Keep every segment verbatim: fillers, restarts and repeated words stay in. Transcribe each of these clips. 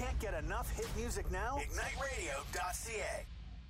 Can't get enough hit music now? Ignite radio dot c a.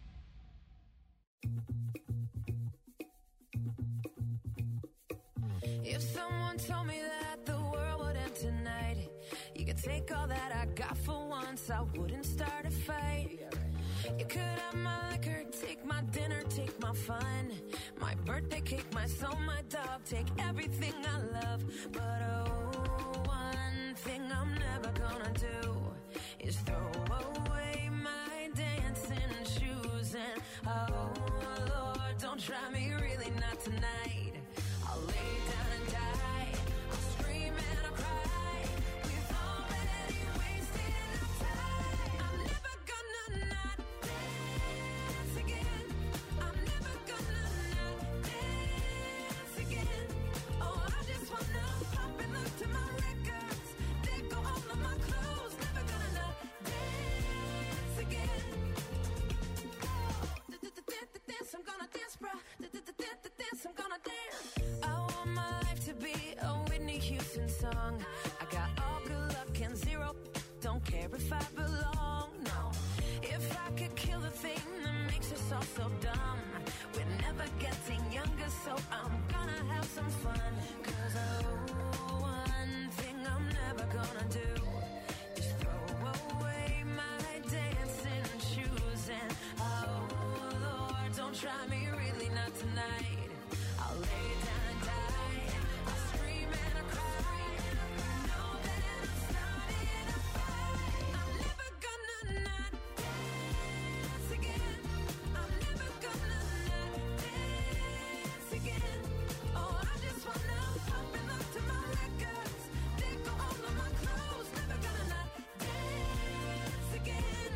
If someone told me that the world would end tonight, you could take all that I got for once, I wouldn't start a fight. You could have my liquor, take my dinner, take my fun, my birthday cake, my soul, my dog, take everything I love. But oh, one thing I'm never gonna do is throw away my dancing shoes. And oh Lord, don't try me, really not tonight. I'll lay down and die, I'll scream and I'll cry. We've already wasted enough time. I'm never gonna not dance again. I'm never gonna not dance again. Oh, I just wanna pop and look to my records. They go all of my clothes. Never gonna not dance again. Oh, dance, I'm gonna dance, bruh. Dance, I'm gonna dance. I want my life to be a Whitney Houston song. I got all good luck and zero. Don't care if I belong, no. If I could kill the thing that makes us all so dumb, we're never getting younger, so I'm gonna have some fun. Cause oh, one thing I'm never gonna do is throw away my dancing shoes. And oh Lord, don't try me, really not tonight. I'll lay down and die, I'll scream and I'll cry. Know that I'm starting a fight. I'm never gonna not dance again. I'm never gonna not dance again. Oh, I just wanna pop and look to my records. They go all of my clothes. Never gonna not dance again.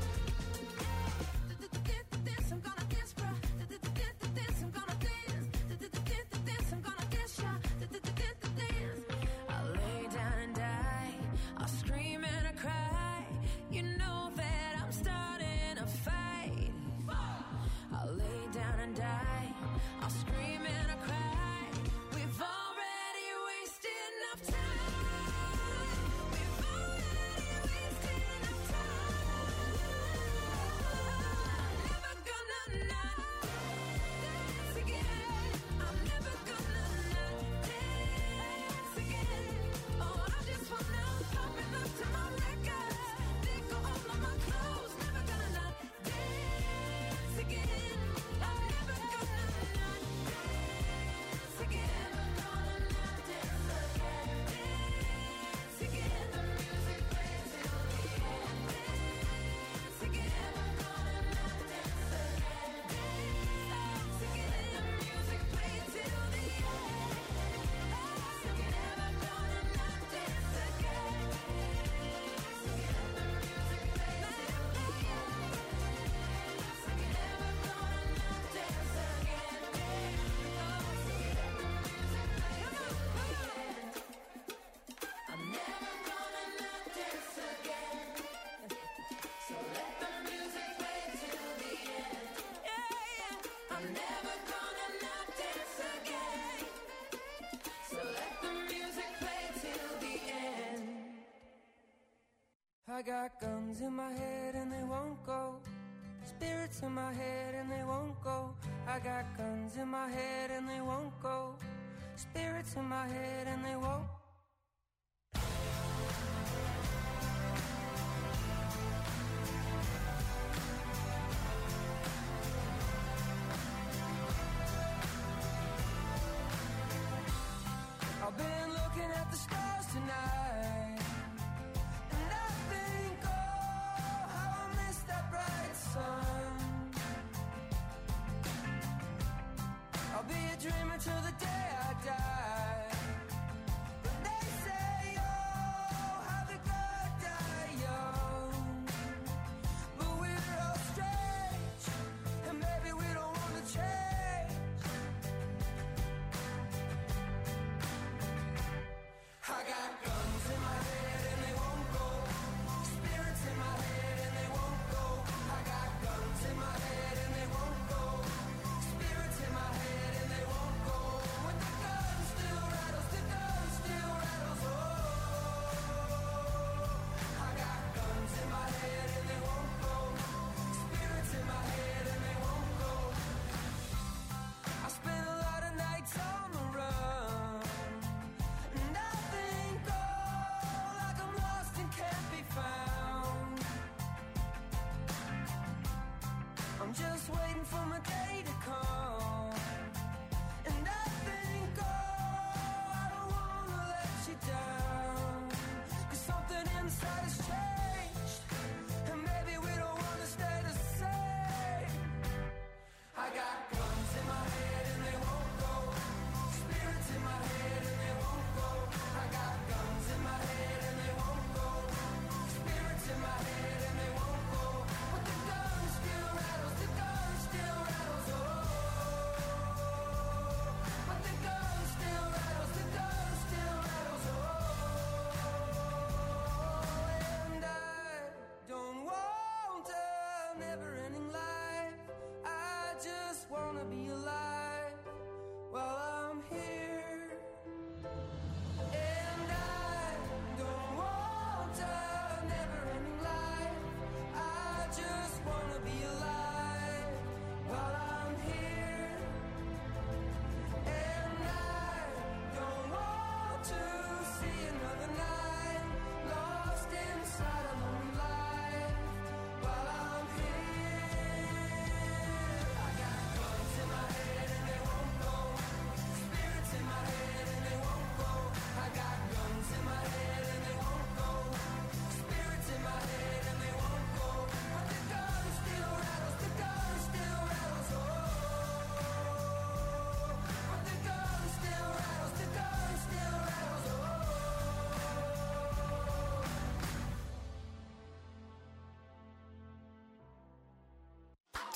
Dance, I'm gonna dance, bruh. Dance, I'm gonna dance. Dance, I'm gonna dance, yeah. Dance. I'll lay down and die, I'll scream and I cry. You know that I'm starting a fight. I'll lay down and die, I'll scream and I cry. We've already wasted enough time. We've already wasted enough time. I'm never gonna not dance again. I'm never gonna not dance again. Oh, I just wanna pop and look to my records. They go all of my clothes. Never gonna not dance again. I'm never gonna not dance again. Never gonna not dance again. Dance again. The music plays till the end. Dance again. Never gonna not dance again. Dance again. The music plays till the end. Dance again. Never gonna not dance again. Dance again. The music plays till the end. Dance again. Never gonna not dance again. Dance again. The music plays till the end. I'm never gonna not dance again. So let the music play till the end. Yeah, yeah. I'm never gonna not dance again. So let the music play till the end. I got guns in my head and they won't go. Spirits in my head and they won't go. I got guns in my head and they won't go. Spirits in my head and they won't. I've been looking at the stars tonight, and I think, oh, how I miss that bright sun. I'll be a dreamer till the day I die, but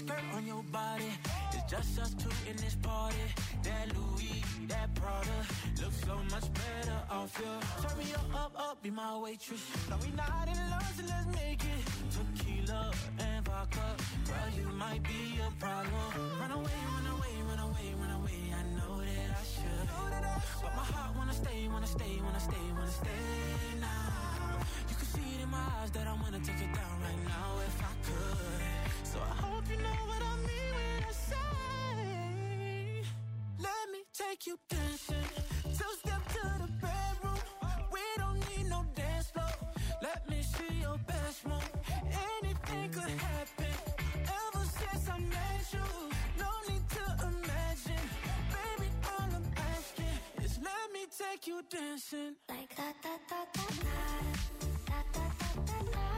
skirt on your body. It's just us two in this party. That Louis, that Prada, looks so much better off you. Turn me up, up, up, be my waitress. No, we not in love, so let's make it. Tequila and vodka, girl, you might be a problem. Run away, run away, run away, run away. I know that I should, but my heart wanna stay, wanna stay, wanna stay, wanna stay now. You can see it in my eyes that I wanna take it down right now if I could. So I hope you know what I mean when I say, let me take you dancing. Two step to the bedroom. We don't need no dance floor. Let me see your best move. Anything could happen. Ever since I met you, no need to imagine. Baby, all I'm asking is let me take you dancing. Like da da da da da da da da da da.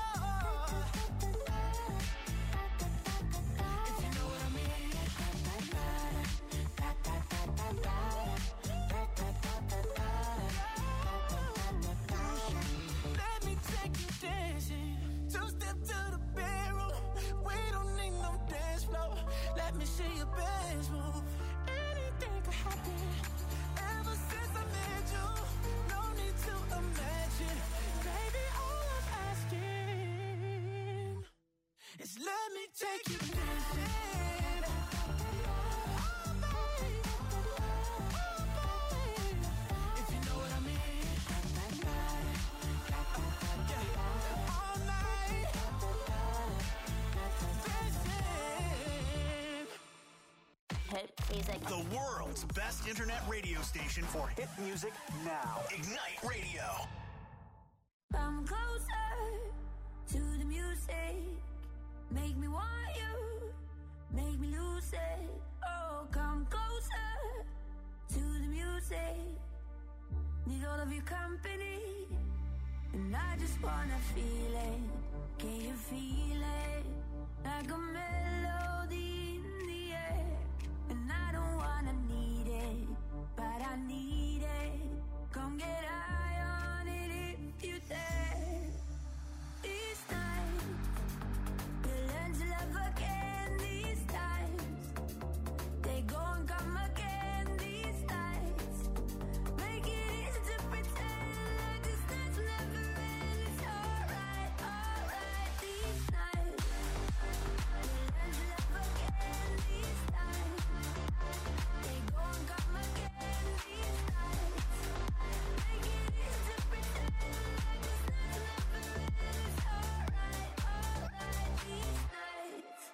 Let me see your best move. Anything could happen. Ever since I met you, no need to imagine. Baby, all I'm asking is let me take you dancing. If you know what I mean. Yeah, all night. Music. The world's best internet radio station for hit music now. Ignite Radio. Come closer to the music. Make me want you. Make me lose it. Oh, come closer to the music. Need all of your company. And I just wanna feel it. Can you feel it? Like a melody in the air. And I don't wanna need it, but I need it. Come get high on it if you dare. These times, we'll learn to love again. These times, they go and come again. These nights, make it easy to pretend like this night's never end. It's alright, alright. These nights, we'll learn to love again. These times. They go and come again these nights. Make it easy to pretend like this night's never end. It's alright, alright these nights.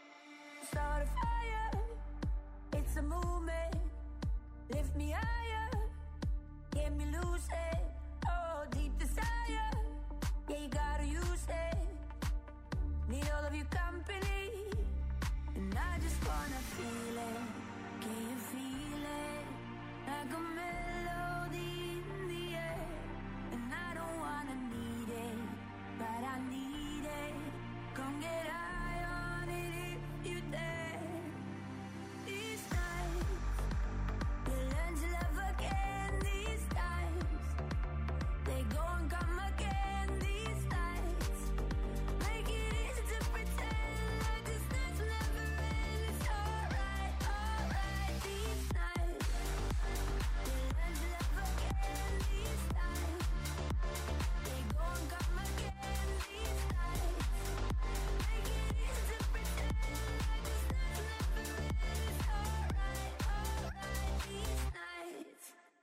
Start a fire, it's a movement. Lift me higher, get me lucid. Oh, deep desire, yeah you gotta use it. Need all of your company, and I just wanna feel it. Can you feel it? Like a melody in the air. And I don't wanna need it, but I need it. Come get high on it if you dare. These nights, we'll learn to love again. These times, they go and come again. These nights, make it easy to pretend like this night's never end. It's alright, alright. These nights, we'll learn to love again. These times, they go and come again. These nights, make it easy to pretend like this night's never end. It's alright, alright. These nights.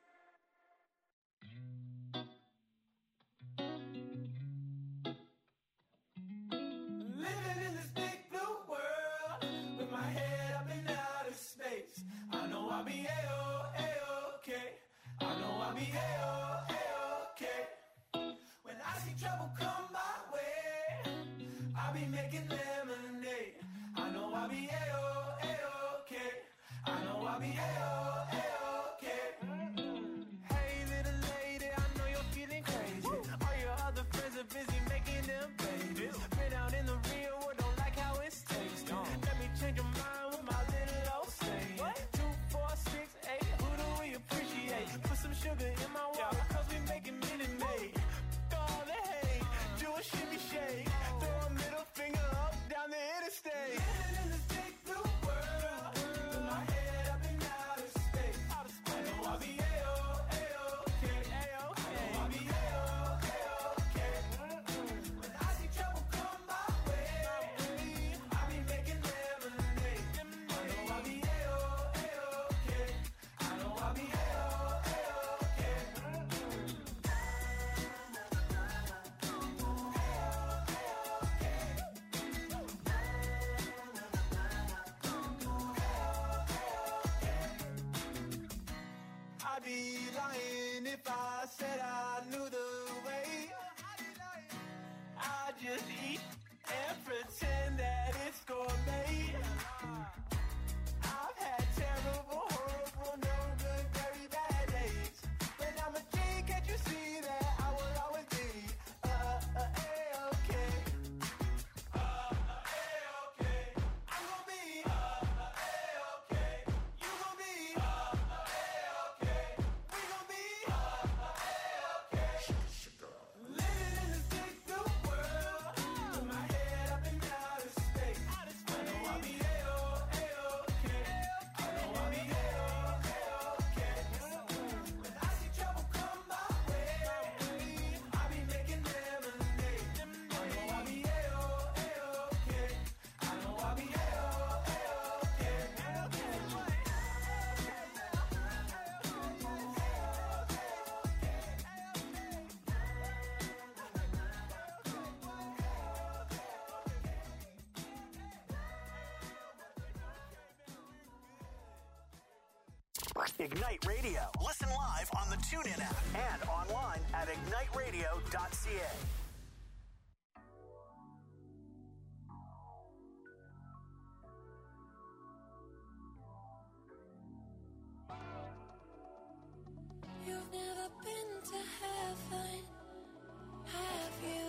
Living in this big blue world with my head up in outer space. I know I'll be A-O, A-okay. I know I'll be A-O, A-okay. When I see trouble come my way, I'll be making lemonade. I know I'll be A-O, A-okay. I know I'll be A-O, A-okay. Hey little lady, I know you're feeling crazy. All your other friends are busy making them babies. Been out in the real world, don't like how it's tasting. Let me change your mind with my little old saying. Two, four, six, eight, who do we appreciate? Put some sugar in my water, cause we making Minute Maid. All the hate, do a shimmy shake. Throw a middle finger up down the interstate. Ignite Radio. Listen live on the TuneIn app and online at ignite radio dot c a. You've never been to heaven, have you?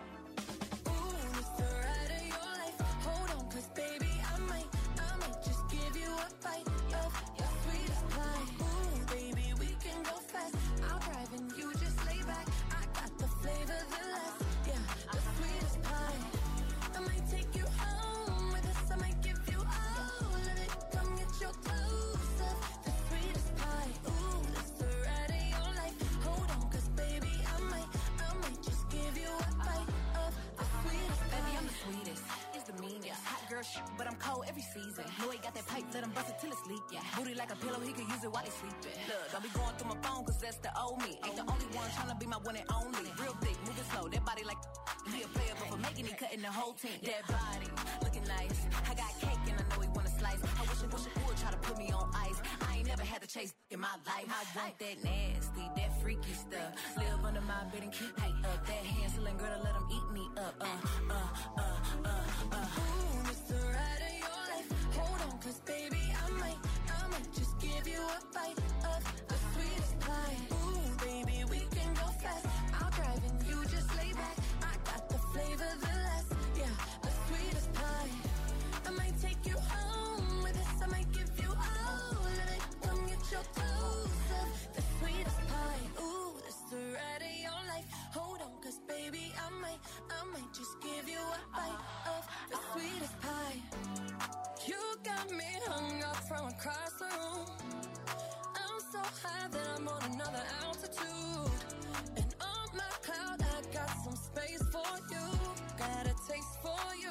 Ooh, it's the ride of your life. Hold on, cause baby, I might, I might just give you a bite of your sweetest pie. Ooh, baby, we can go fast. I'll drive and you just lay back. I got the flavor, the last, yeah, the sweetest pie. I might take you home with us. I might give you all of it. Come get your dose of the sweetest pie. Ooh, that's the ride of your life. Hold on, cause baby, I might, I might just give you a bite of the sweetest pie. Baby, I'm the sweetest. It's the meanest. Hot girl shit, but I'm cold every season. Know he got that pipe, let him bust it till it's leak. Yeah. Booty like a pillow, he could use it while he sleeping. Look, don't be going through my phone, cause that's the old me. Ain't the only one trying to be my one and only. Real thick, moving slow, that body like he a player, but for making it, cutting the whole team. That body, looking nice. I got cake and I know he wanna slice. I wish I wish I would try to put me on ice. I ain't never had to chase in my life. I want that nasty, that freaky stuff. Live under my bed and keep me up. That Hansel girl to let him eat me up. Uh, uh, uh, uh, uh. Ooh, it's the ride of your life. Hold on, cause baby, I might, I might just give you a bite of the sweetest pie. Ooh, baby, we can go fast. I'll drive and you just lay back. I got the flavor, the last, yeah, the sweetest pie. I might take you home with us. I might give you all of it. Come get your dose of the sweetest pie. Ooh, that's the ride of your life. Hold on, cause baby, I might, I might just give you a bite of the sweetest pie. You got me hung up from across the room. I'm so high that I'm on another altitude. And on my cloud, I got some space for you. Got a taste for you.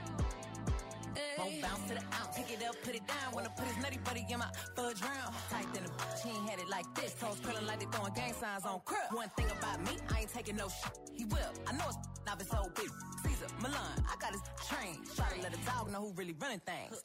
Won't bounce to the out, take it up, put it down. Wanna put his nutty buddy in my fudge round. Tight than a bitch, he ain't had it like this. Toes curling like they throwing gang signs on crib. One thing about me, I ain't taking no shit. He will, I know it's not his whole big. Caesar, Milan, I got his train. Try to let a dog know who really running things.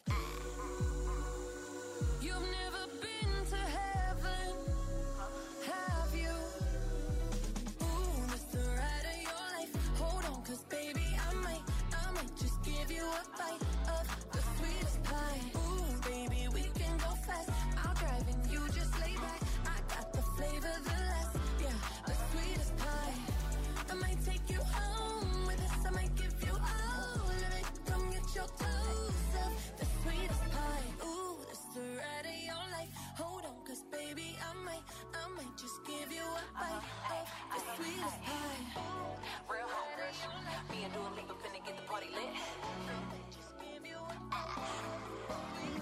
You've never been to heaven, have you? Ooh, it's the ride of your life. Hold on, cause baby, I might, I might just give you a bite of the sweetest pie. Ooh, baby, we can go fast. I'll drive and you just lay back. I got the flavor, the last, yeah, the sweetest pie. I might take you home with us. I might give you all of it. Come get your dose of the sweetest pie. Ooh, that's the ride of your life. Hold on, cause baby, I might, I might just give you a bite of the sweetest pie. Real hot rush. Me and Dua Lipa finna get the party lit. Just give you a bite.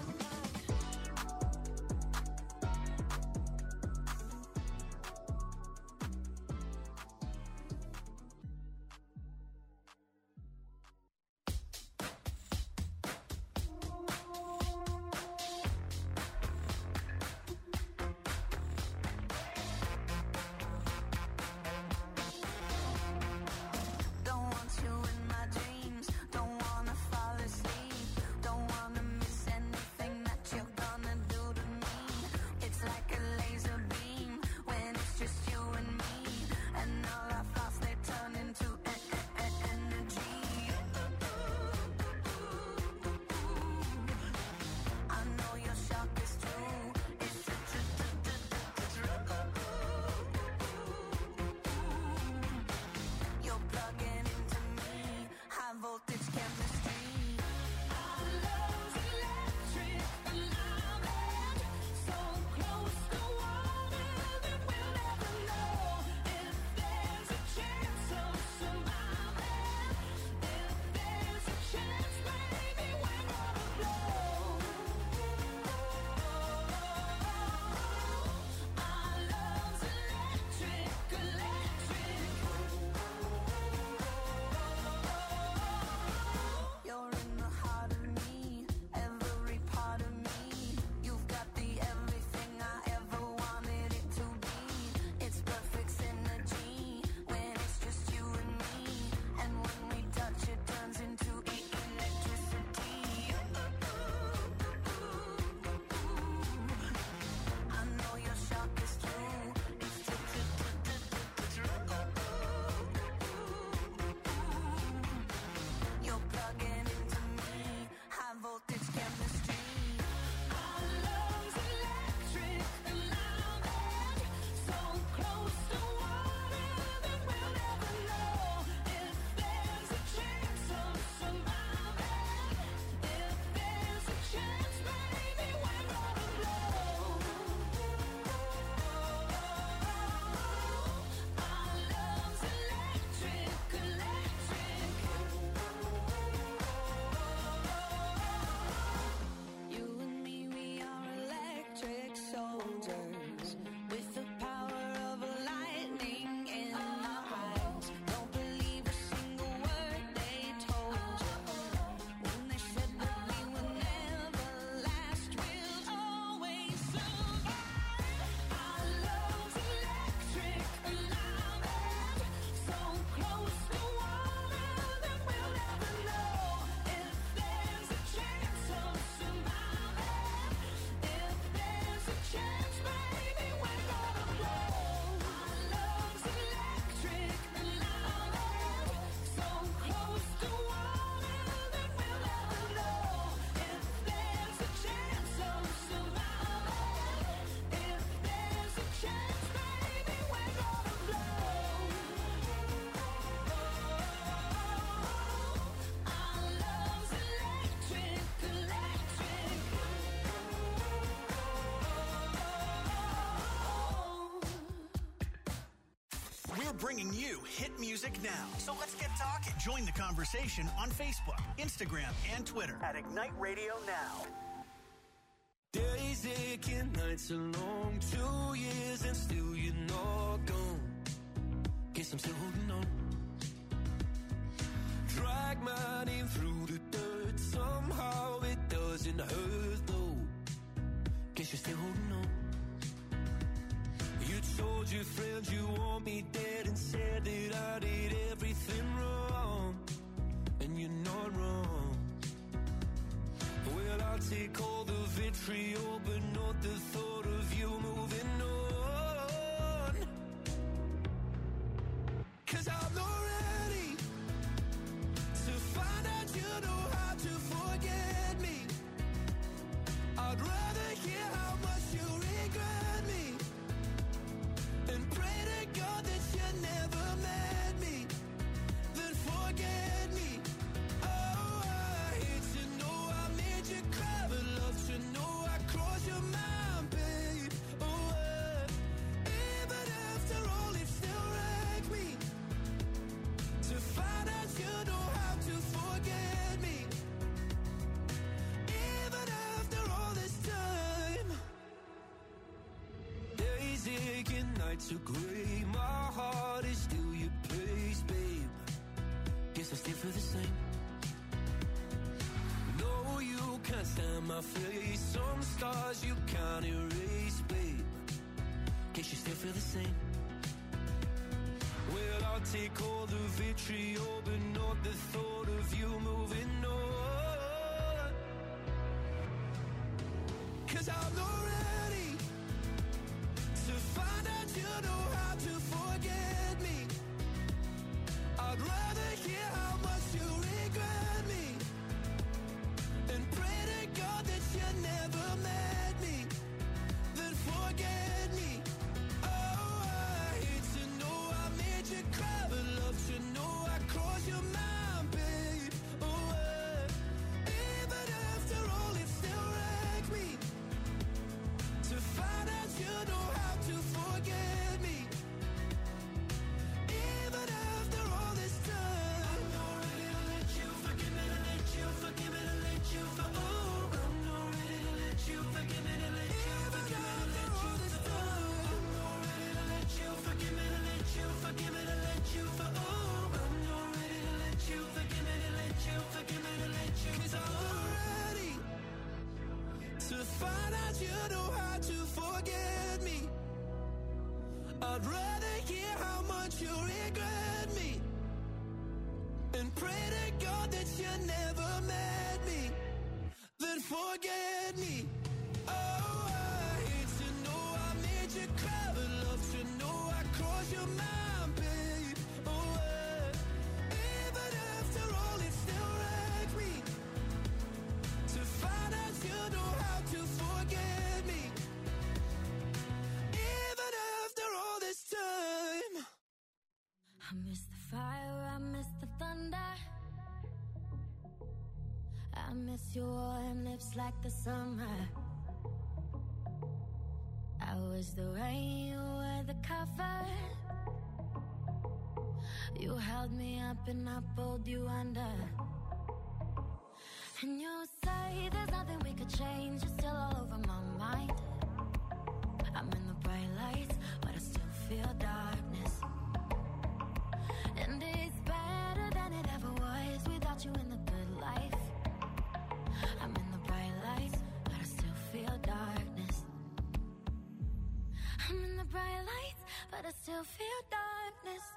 Don't want you in my dreams. Don't bringing you hit music now. So let's get talking. Join the conversation on Facebook, Instagram, and Twitter at Ignite Radio Now. Days aching, nights are long, two years and still you're not gone. Guess I'm still holding on. Drag my name through the dirt, somehow it doesn't hurt though. Guess you're still holding on. You told your friends you want me dead and said that I did everything wrong, and you're not wrong. Well, I'll take all the vitriol, but not the thought of you moving on. 'Cause I'm not ready to find out you know how to forget me. I'd rather hear how much you regret me and pray to God that you never met me, then forget me. Oh, I hate to know I made you cry, but love to know I crossed your mind, babe. Oh, uh, even after all, it still wrecked me to find out you know how to forget me. Even after all this time, days aching, nights are gray, my heart is still your place, babe. Guess I still feel the same. No, you can't stand my face, some scars you can't erase, babe. Guess you still feel the same. Well, I'll take all the vitriol, but not the thought of you moving on. 'Cause I'm not ready to find out you know how to forget me. I'd rather hear how much you regret me and pray to God that you never met me, then forget me. Oh, I hate to know I made you cry, but love to know I crossed your mind, babe. Oh, uh, even after all, it still wrecked me to find out you know how to forget me. Even after all this time, I'm not ready to let you forgive me, to let you forgive me, to let you for. Oh, I'm not ready to let you forgive me, to let you forgive me, to let you for. I'm not ready to let you forgive me, to let you forgive me, to let you for. Oh, I'm not ready to let you forgive me, to let you forgive me, to let you. 'Cause I'm not ready to find out you know how to forget me. I'd rather hear how much you regret me and pray to God that you never met me, then forget me. Oh, I hate to know I made you cry, but love to know I crossed your mind, babe. Oh, uh, even after all, it still wrecked me to find out you know how to forget me. Even after all this time. I miss the fire, I miss the thunder. I miss your warm lips like the summer. I was the rain, you were the cover. You held me up and I pulled you under. And you say there's nothing we could change, you're still all over my mind. I'm in the bright lights, but I still feel darkness. And it's better than it ever was without you in the good life. I'm in the bright lights, but I still feel darkness. I'm in the bright lights, but I still feel darkness.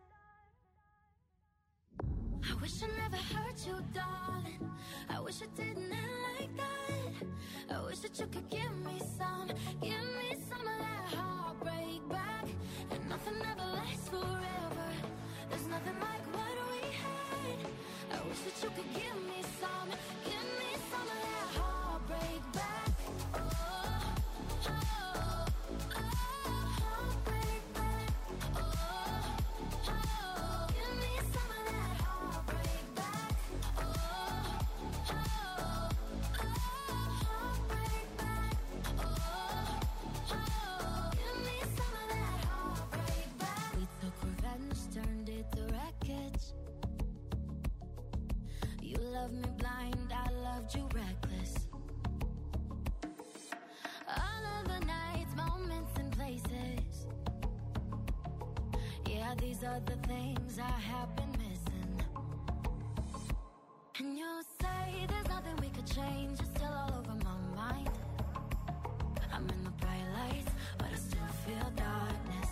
I wish I never hurt you, darling. I wish I didn't end like that. I wish that you could give me some, give me some of that heartbreak back. And nothing ever lasts forever. There's nothing like what we had. I wish that you could give me some, give me some of that heartbreak back. Oh, oh, oh, heartbreak back. Oh, oh, give me some of that heartbreak back. Oh, oh, oh, heartbreak back. Oh, oh, give me some of that heartbreak back. We took revenge are the things I have been missing. And you say there's nothing we could change, it's still all over my mind. I'm in the bright lights, but I still feel darkness.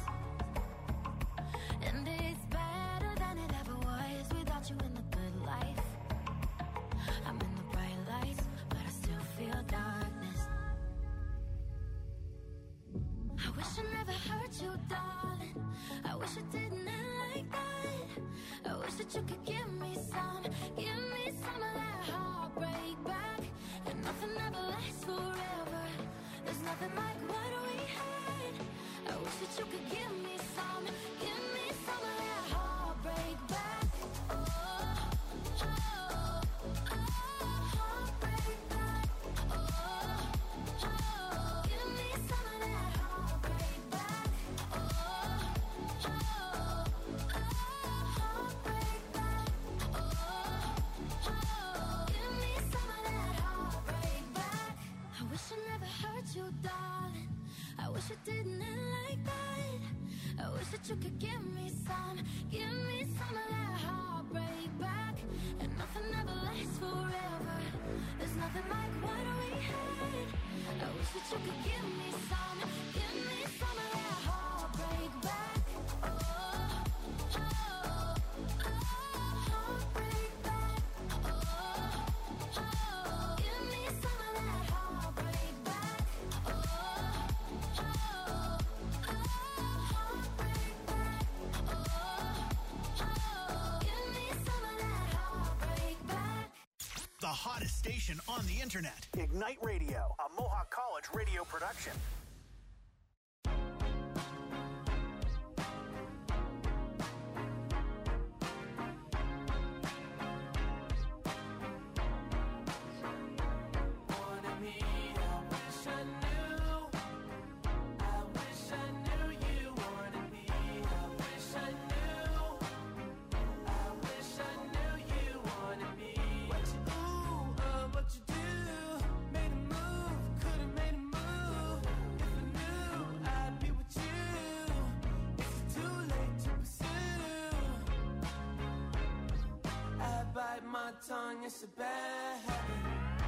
And it's better than it ever was without you in the good life. I'm in the bright lights, but I still feel darkness. I wish I never hurt you, darling. I wish it didn't end like that. I wish that you could give me some, give me some of that heartbreak back. And nothing ever lasts forever. There's nothing like what we had. I wish that you could give me some, give me some of that heartbreak back. Oh, oh, oh, heartbreak back. Oh, oh, give me some of that heartbreak back. Oh, oh, oh, heartbreak back. Oh, oh, give me some of that heartbreak back. I wish I never hurt you, darling. I wish it didn't end like that. I wish that you could give me some, give me some of that heartbreak back. And nothing ever lasts forever. There's nothing like what we had. I wish that you could give me some, give me some of that heartbreak back. Oh, oh, oh, heartbreak back. Oh, oh, give me some of that heartbreak back. Oh, oh, oh, heartbreak back. Oh, oh, give me some of that heartbreak back. The hottest station on the internet. Ignite Radio, a Mohawk College radio production. Wanted me, I wish I knew. I wish I knew you wanted me. I wish I knew. I wish I knew you wanted me. What you do, uh, what you do? Made a move, could've made a move. If I knew I'd be with you, is it too late to pursue? I bite my tongue, it's a bad habit.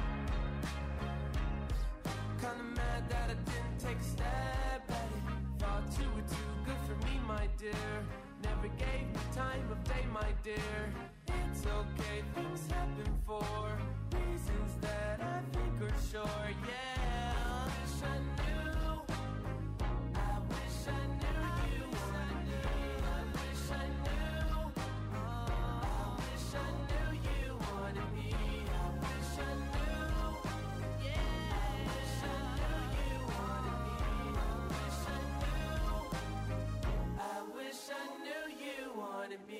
Kinda mad that I didn't take a stab at it. Thought you were too good for me, my dear. Never gave me time of day, my dear. It's okay, things happen for reasons that I think are sure. Yeah, I wish I knew. I wish I knew you wanted me. I wish I knew. I wish I knew you wanted me. I wish I knew. Yeah, I wish I knew you wanted me. I wish I knew. I wish I knew you wanted me.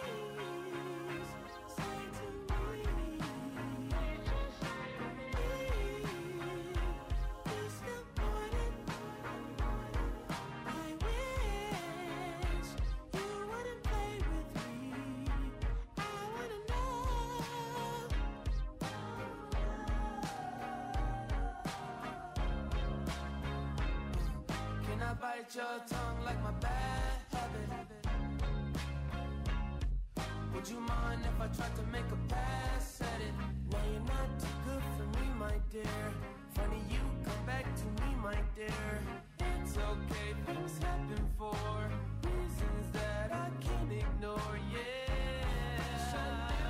Say to me, please stop wanting. I wish you wouldn't play with me. I wanna know. Can I bite your tongue like my bad habit? Would you mind if I tried to make a pass at it? No, you're not too good for me, my dear. Funny you come back to me, my dear. It's okay, things happen for reasons that I can't ignore. Yeah, I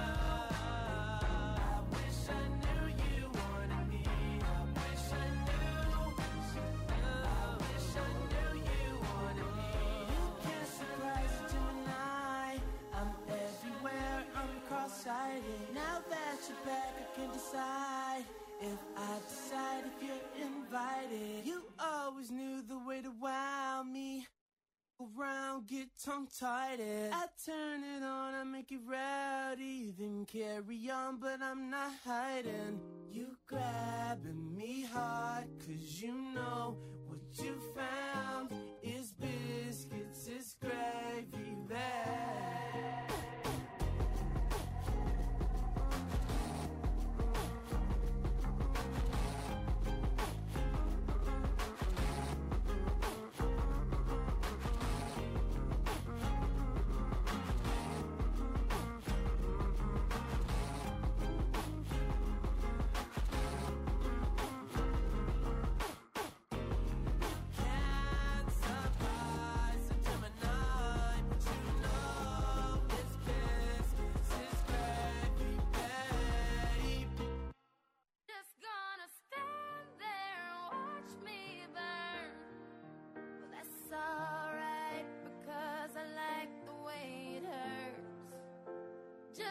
wish I knew you wanted me. I wish I knew. I wish I knew you wanted me. You can't surprise a Gemini. I'm everywhere, I'm cross-sighted. Now that you're back, I can decide if I decide if you're invited. You always knew the way to wow me. Around, get tongue-tied. I turn it on, I make it rowdy. Then carry on, but I'm not hiding. You grabbing me hard, cause you know what you found is biscuits, is gravy bag.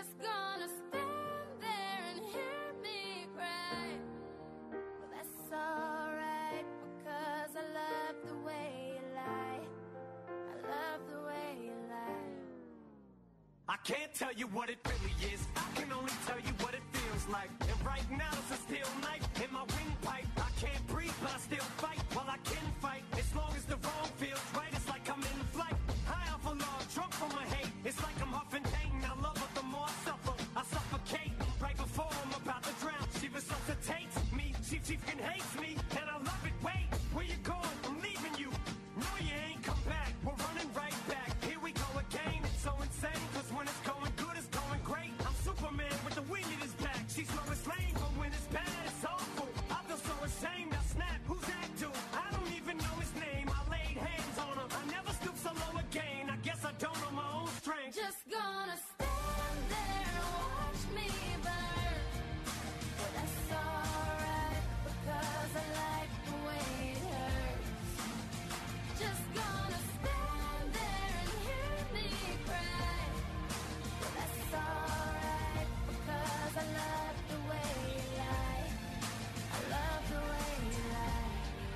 just gonna stand there and hear me cry. Well, that's alright, because I love the way you lie. I love the way you lie. I can't tell you what it really is. I can only tell you what it feels like. And right now it's a steel knife in my windpipe. I can't breathe, but I still fight. While I can fight, as long as the wrong feels right, it's like I'm in flight. High off of love, drunk from my hate. It's like I'm huffing pain. I love her the more I suffer. I suffocate right before I'm about to drown. She resuscitates me. She, she fucking hates me, and I love it. Wait, where you going? I'm leaving you. No, you ain't come back. We're running right back. Here we go again. It's so insane, cause when it's going good, it's going great. I'm Superman with the wind in his back. She's Lois Lane, but when it's bad, it's awful. I feel so ashamed. I snap. Who's that dude? I don't even know his name. I laid hands on him. I never stoop so low again. I guess I don't know my own strength. Just gonna stand there and watch me burn. But that's alright, because I like the way it hurts. Just gonna stand there and hear me cry. But that's alright, because I love the way you lie. I love the way you lie.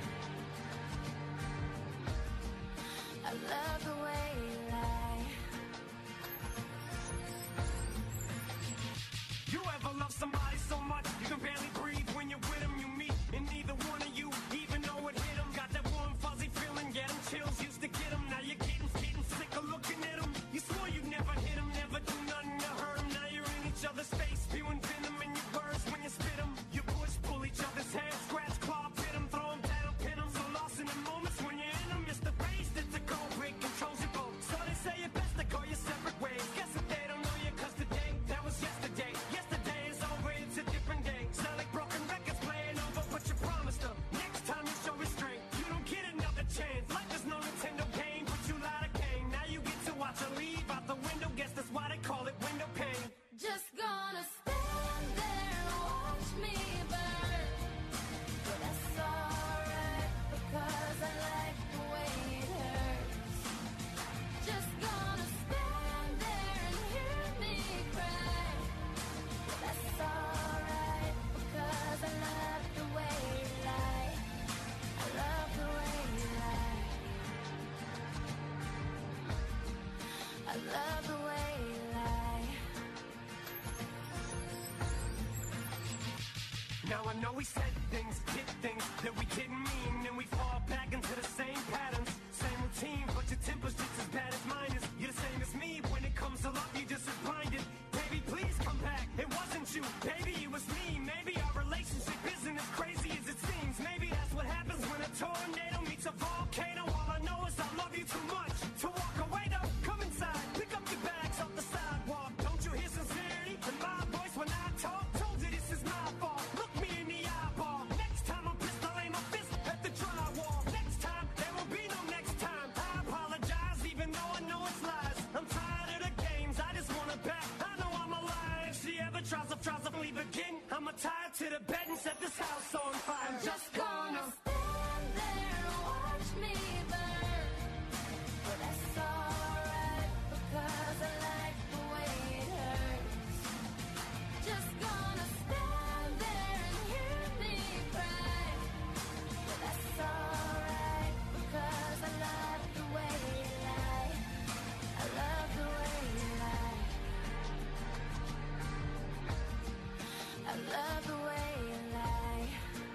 I love the way you lie. You ever love somebody so much you can barely breathe when you're with them? You meet, and neither one of you even know it hit them. Got that warm fuzzy feeling, get them chills, used to get them. Now you're getting, getting sick of looking at them. You swore you'd never hit them, never do nothing to hurt them. Now you're in each other's face, spewing venom in your words when you spit them. You push, pull each other's hair, scratch, claw, pit them, throw them down, pin them. So lost in the moments when you're in them, it's the face that's a cold break, controls your boat. So they say it best to go your separate ways. Guess that they don't know you, cause today, that was yesterday. Yesterday is over, it's a different day. Sound like broken records playing over, but you promised her. Next time you show restraint, you don't get another chance. Life is no Nintendo game, but you lied again. Now you get to watch her leave out the window. Guess that's why they call it window pane. Just gonna stand there and watch me burn. But that's alright, because I like the way it hurts. Just gonna stand there and hear me cry. But that's alright, because I love the way you lie. I love the way you lie. I love the way you lie. Now I know we said things, did things that we didn't mean, and we fall back into the same patterns, same routine, but your temper's just as bad as mine is. You're the same as me when it comes to love, you're just as blinded. Baby, please come back. It wasn't you, baby, it was me. Maybe our relationship isn't as crazy as it seems. Maybe that's what happens when a tornado meets a volcano. All I know is I love you too much to walk away. Though, come inside, pick up your bags off the sidewalk. Don't you hear sincerity in my voice when I talk? Told you this is my fault. Look me in the eyeball. Next time I'm pissed, I'll aim my fist at the drywall. Next time, there will be no next time. I apologize, even though I know it's lies. I'm tired of the games, I just wanna back. I know I'm alive. If she ever tries to, tries to leave again, I'ma tie her to the bed and set this house on fire. I'm just gonna stand there and watch me burn. But that's alright, because I like the way it hurts. Just gonna stand there and hear me cry. But that's alright, because I love the way you lie. I love the way you lie. I love the way you lie.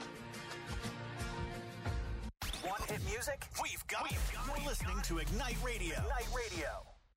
Want hit music? We've got it. You're listening to Ignite Radio. Ignite Radio.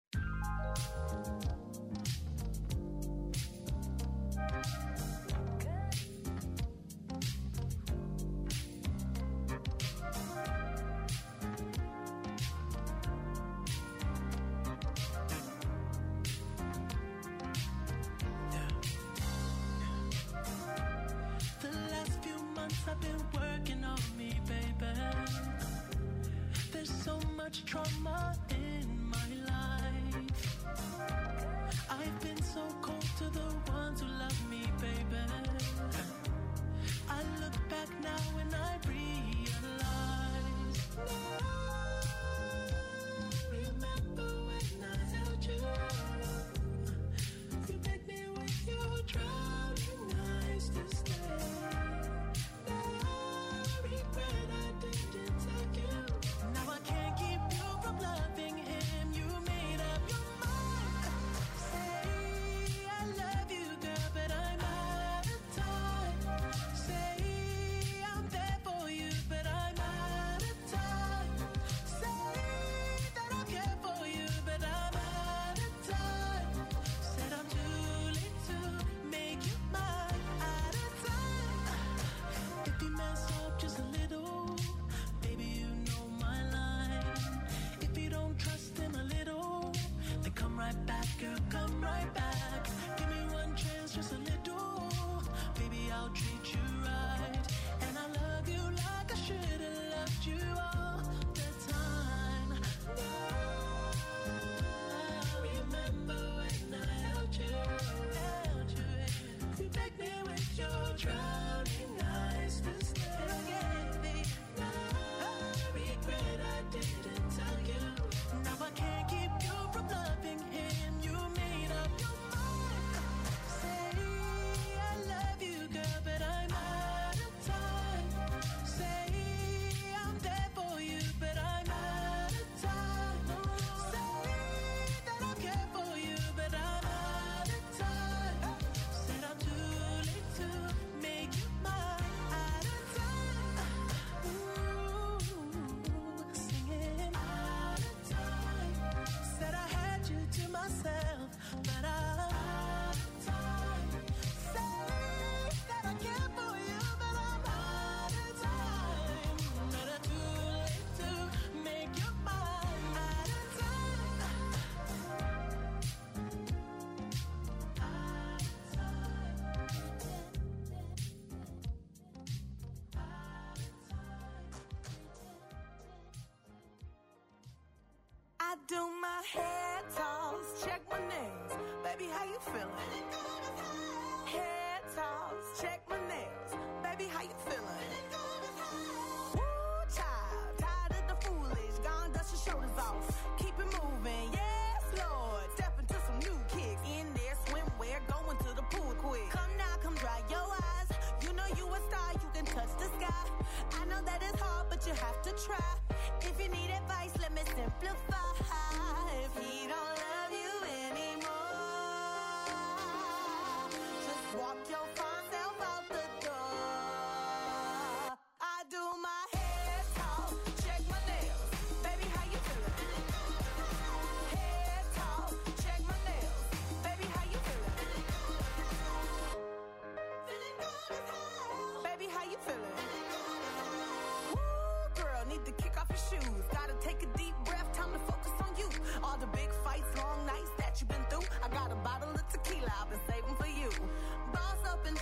The last few months I've been working on me, baby. There's so much trauma in my life. I've been so cold to the ones who love me, baby. I look back now and I realize. Remember when I held you? You made me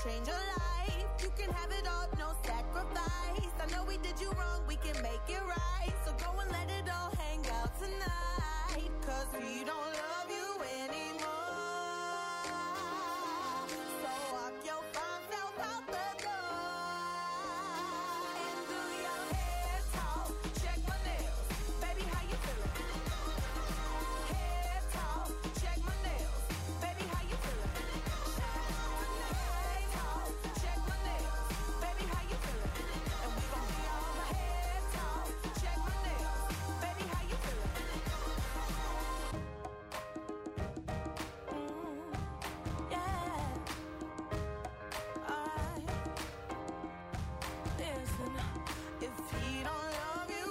change your life. You can have it all, no sacrifice. I know we did you wrong, we can make it right. So go and let it all hang out tonight. Cause we don't love you anymore. So walk your fine self out the door. And do your hair talk, check my nails. Baby, how you feeling? Hair talk, check my nails. Baby, how you feeling? Hair talk, check my nails. Baby, how you feeling? And we gon' be all hair talk, check my nails. Baby, how you feeling? Mm, yeah. Alright. Listen, if he don't love you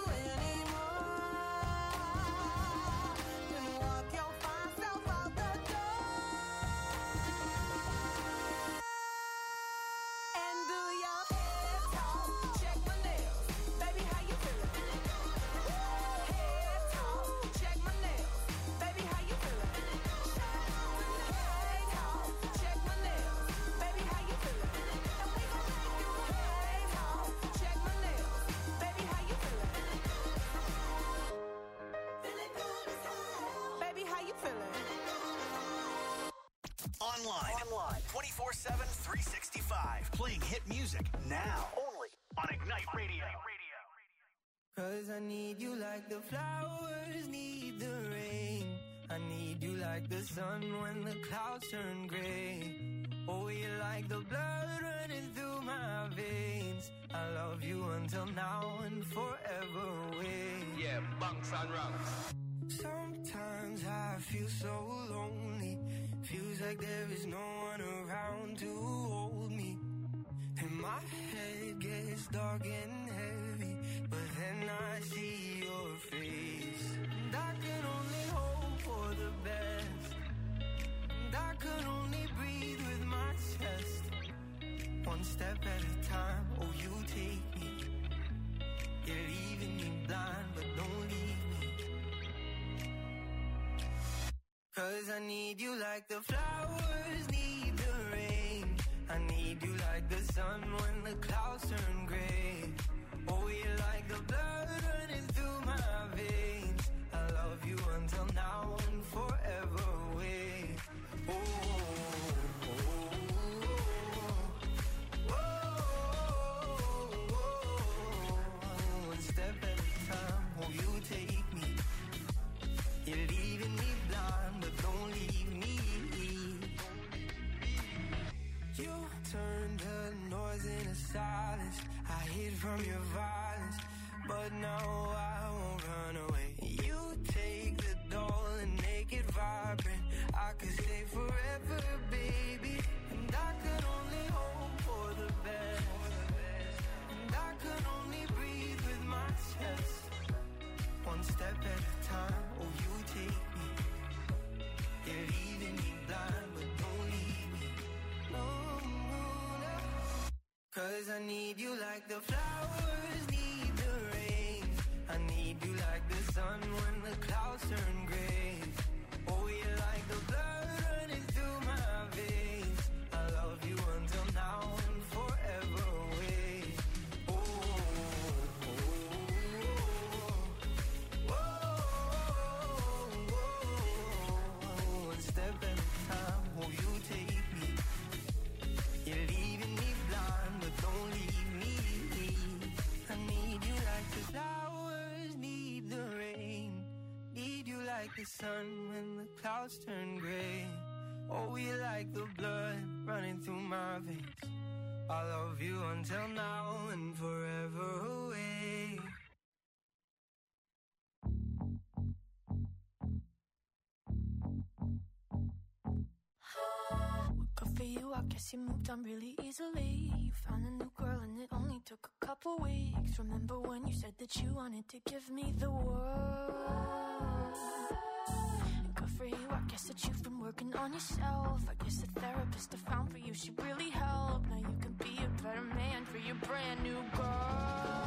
anymore, then walk your fine self out the door. And do your hair talk, check my nails. Baby, how you feeling? Hair talk, check my nails. Baby, how you feeling? Hair talk, check my nails. Baby, how you feeling? And we gon' make you hair talk, check my nails. Baby, how you feeling? Feeling good as hell. Baby, how you feeling? Online. Online. twenty-four seven, three sixty-five. Playing hit music now. Only on Ignite Radio. Cause I need you like the flowers need the rain. I need you like the sun when the clouds turn gray. Oh, you're like the blood running through my veins. I love you until now and forever away. Yeah, bunks and rocks. Sometimes I feel so lonely. Feels like there is no one around to hold me. And my head gets dark and heavy, but then I see your face. And I can only hope for the best. And I can only breathe with my chest. One step at a time, oh you take me. You're leaving me blind, but don't leave me. Cause I need you like the flowers need the rain. I need you like the sun when the clouds turn gray. Oh, you're like the blood running through my veins. I love you until now and forever away. Oh, oh, oh, oh, oh. One step at a time, oh, you take me. You're leaving me blind, but don't leave me. You turned the noise into silence. I hid from your violence, but now I won't run away. You take the doll and make it vibrant. I could stay forever, baby. And I could only hope for the best. And I could only breathe with my chest. One step at a time, oh you take me. You're leaving me blind, but don't leave me. No, no, no. Cause I need you like the flowers need the rain. I need you like the sun when the clouds turn gray. Oh, you're like the blood running through my veins. I love you until now and forever away. Oh, oh, oh, oh, oh, oh. One step at a time, oh, you take me. You're leaving me blind, but don't leave me. I need you like the flowers need the rain. Need you like the sun when the clouds turn gray. Oh, you like the blood running through my veins. I love you until now and forever away. Good for you, I guess you moved on really easily. You found a new girl and it only took a couple weeks. Remember when you said that you wanted to give me the world? Good for you, I guess that you've been working on yourself. I guess the therapist I found for you, she really helped. Now you can be a better man for your brand new girl.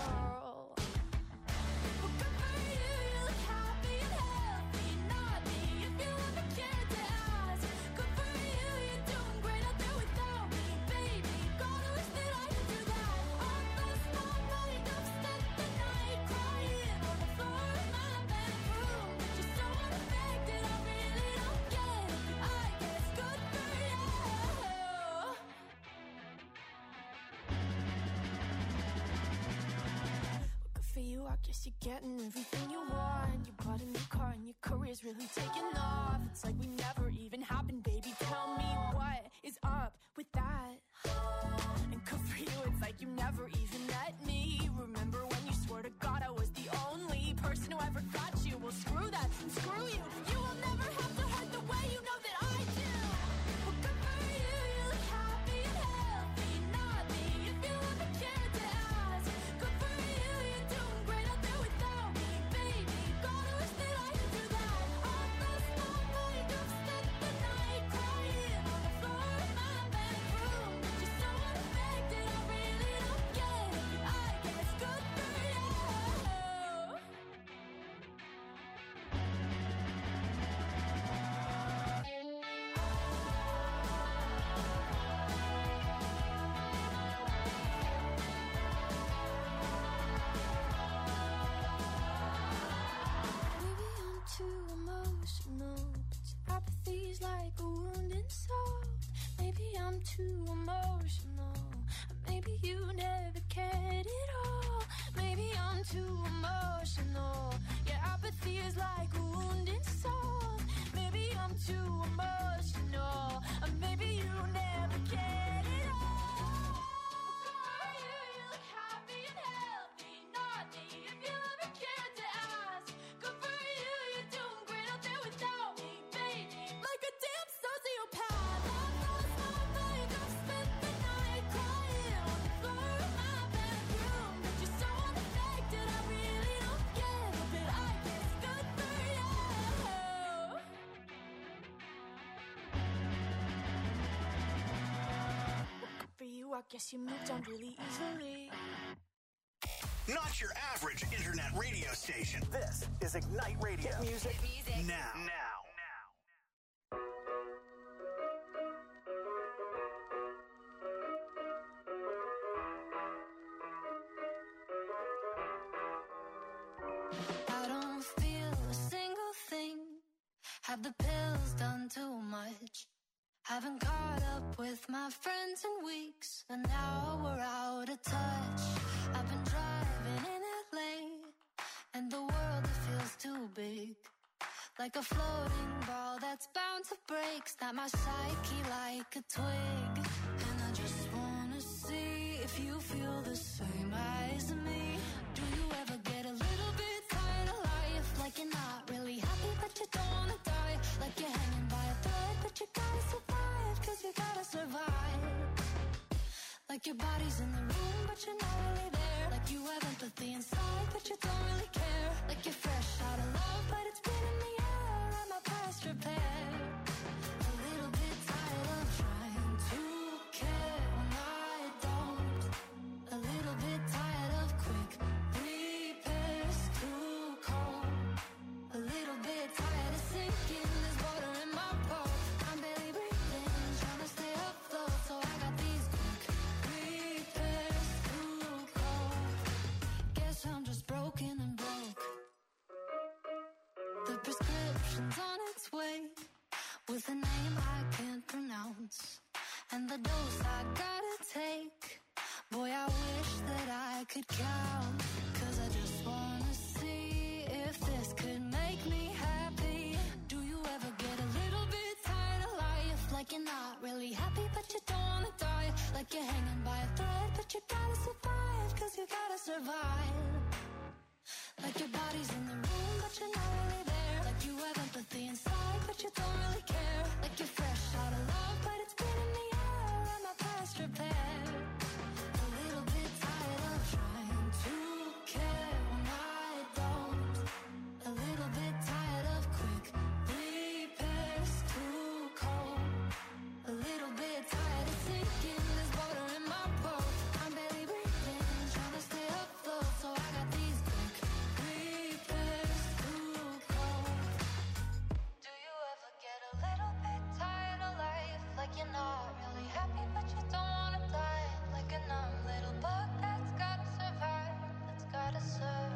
Well, good for you, you look happy and healthy. Not me, if you ever cared to ask. Good for you, you're doing great out there without me, baby. guess you're getting everything you want. You bought a new car and your career's really taking off. It's like we never even happened, baby. Tell me what is up with that? And good for you, it's like you never even met me. Remember when you swore to God I was the only person who ever got you? Well, screw that and screw you. You will never have to hurt the way you know that I do. Well, good for you, you look happy and healthy. Not me, if you ever cared to ask. Good for you, you're doing great out there without me, baby. Gotta wish that I could do that. I lost my mind, I've spent the night crying on the floor of my bedroom. Just so unaffected, I really don't get it. I guess good for you. Maybe I'm too emotional. Apathy's like a wounded soul. Maybe I'm too emotional. Maybe you never cared at all. Maybe I'm too emotional. Yeah, apathy is like a wounded soul. Maybe I'm too emotional. Maybe you never cared at all. You, you look happy and healthy. Not me, if you ever cared to ask. Good for you, you're doing great out there without me, baby. Like a damn sociopath. I've lost my mind, I've spent the night crying on the floor of my bedroom. But you're so unaffected, I really don't get it. But I guess good for you. Good for you, I guess you moved on really easily. Not your average internet radio station. This is Ignite Radio. Hit music, now. Now. I don't feel a single thing. Have the pills done too much? Haven't caught up with my friends in weeks, and now we're out of touch. I've been driving in L A, and the world it feels too big. Like a floating ball that's bound to break. Snap my psyche like a twig. And I just wanna see if you feel the same as me. Do you ever get a little bit tired of life? Like you're not really happy but you don't wanna die. Like you're hanging by a thread but you gotta survive. Cause you gotta survive. Like your body's in the room but you're not really there. Like you have empathy inside but you don't really care. Like you're fresh out of love but it's been in the air. And my past repair. A little bit tired of trying to care when I don't. A little bit tired of quick repairs too cold. A little bit tired of sinking. There's water in my boat. I'm barely breathing, trying to stay afloat. So I got these quick repairs too cold. Guess I'm just broken and broke. The prescription's on its way, with a name I can't pronounce, and the dose I gotta take. Boy, I wish that I could count. Cause I just wanna see if this could make me happy. Do you ever get a little bit tired of life? Like you're not really happy but you don't wanna die. Like you're hanging by a thread but you gotta survive. Cause you gotta survive. Like your body's in the room but you're not really there. Like you have empathy inside but you don't really care. Like you're fresh out of love but it's been in the air. And my past repair. A little bit tired of trying to care when I don't. A little bit tired of quick repairs too cold. A little bit tired of sinking. There's water in my boat. I'm barely breathing, trying to stay afloat. So I got these quick repairs too cold. Do you ever get a little bit tired of life? Like you're not really happy but you don't wanna die. Like a numb little bug that's gotta survive. That's gotta survive.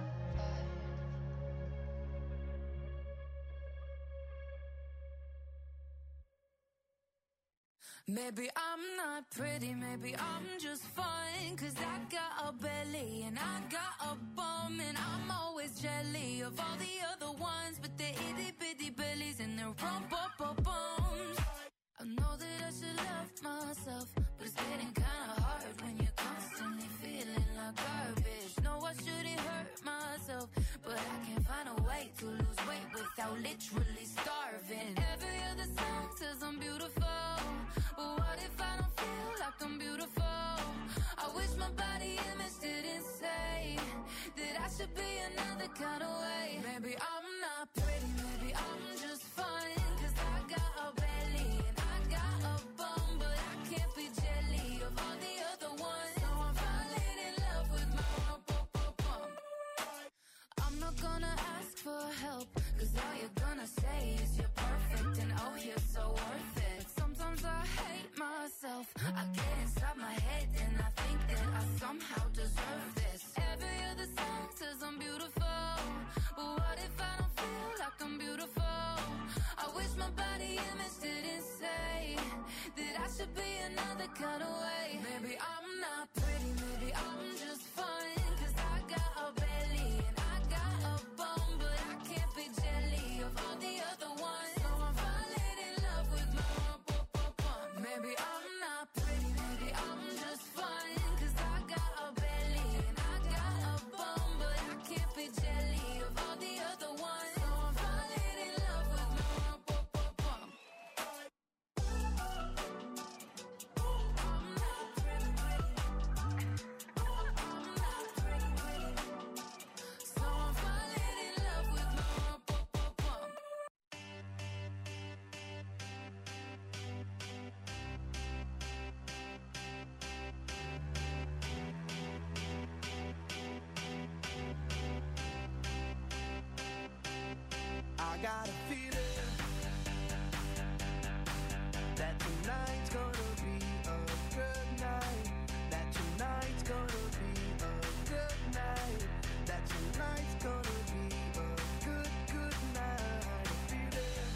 Maybe I'm not pretty, maybe I'm just fine. Cause I got a belly and I got a bum. And I'm always jelly of all the other ones. But they're itty bitty bellies and they're rump up up bums. I know that I should love myself, but it's getting kinda hard when you're constantly feeling like garbage. No, I shouldn't hurt myself, but I can't find a way to lose weight without literally starving. Every other song says I'm beautiful, but what if I don't feel like I'm beautiful? I wish my body image didn't say that I should be another kind of way. Maybe I'm not pretty, maybe I'm just fine. Cause I got a belly and I got a bum, but I can't be jelly of all the other ones. So I'm falling in love with my bum. I'm not gonna ask for help, cause all you're gonna say is you're perfect and oh you're so worth it. But sometimes I hate myself, I get inside my head and I think that I somehow deserve this. Every other song says I'm beautiful, but what if I don't feel like I'm beautiful? I wish my body image didn't say that I should be another kind of way. Maybe I'm not pretty, maybe I'm just fine. Cause I got a belly and I got a bum, but I can't be jelly of all the other ones. So I'm falling in love with my bum. Maybe I'm not pretty, maybe I'm just fine. Cause I got a belly and I got a bum, but I can't be jelly of all the other ones. So I'm falling in love with my bum. I'm not pretty, I'm not pretty, so I'm falling in love with my bum. I got a feeling that tonight's gonna be a good night. That tonight's gonna be a good night. That tonight's gonna be a good, good night. A feeling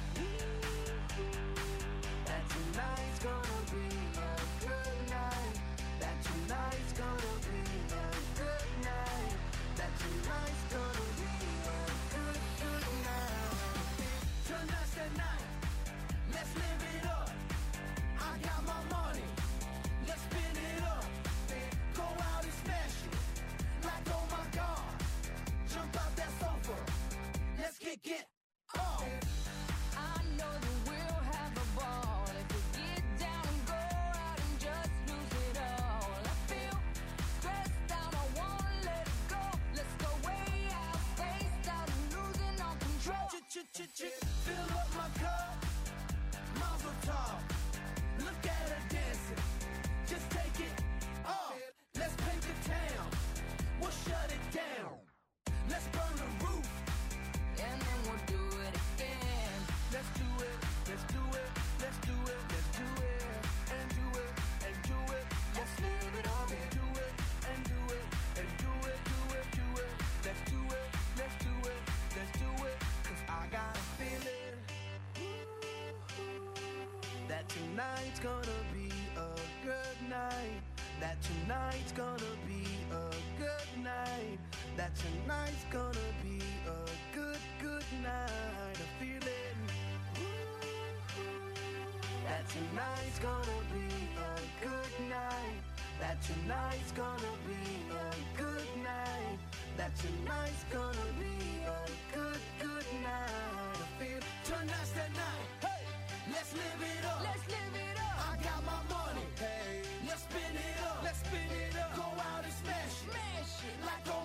that tonight's gonna be a good night. That tonight's gonna be a good night. That tonight's gonna be a good, good night. Tonight's the night, let's live it up. I got my money, let's spin it up. Go out and smash it, like oh my God. Jump out that sofa, let's kick it off. I know that we'll have a ball if we get down and go out and just lose it all. I feel stressed out, I wanna let it go. Let's go way out, spaced out and losing all control. Fill up my cup, Mazel tov. Look at her dancing, just take it off. Let's paint the town, we'll shut it down. Let's burn the roof, And then we'll do it again. let's do it, let's do it, let's do it, let's do it, and do it, and do it. Let's live it up and do it, and do it, and do it, do it, do it. Let's do it, let's do it, let's do it. Cause I got a feeling that tonight's gonna be a good night. That tonight's gonna be a good night. That tonight's gonna be a good, good night. A feeling that tonight's gonna be a good night. That tonight's gonna be a good night. That tonight's gonna be a good, good night. I feel tonight's the night. Hey, let's live it up. Let's live it up. I got my money. Hey, let's spin it up. Let's spin it up. Go out and smash it. Smash it. Like oh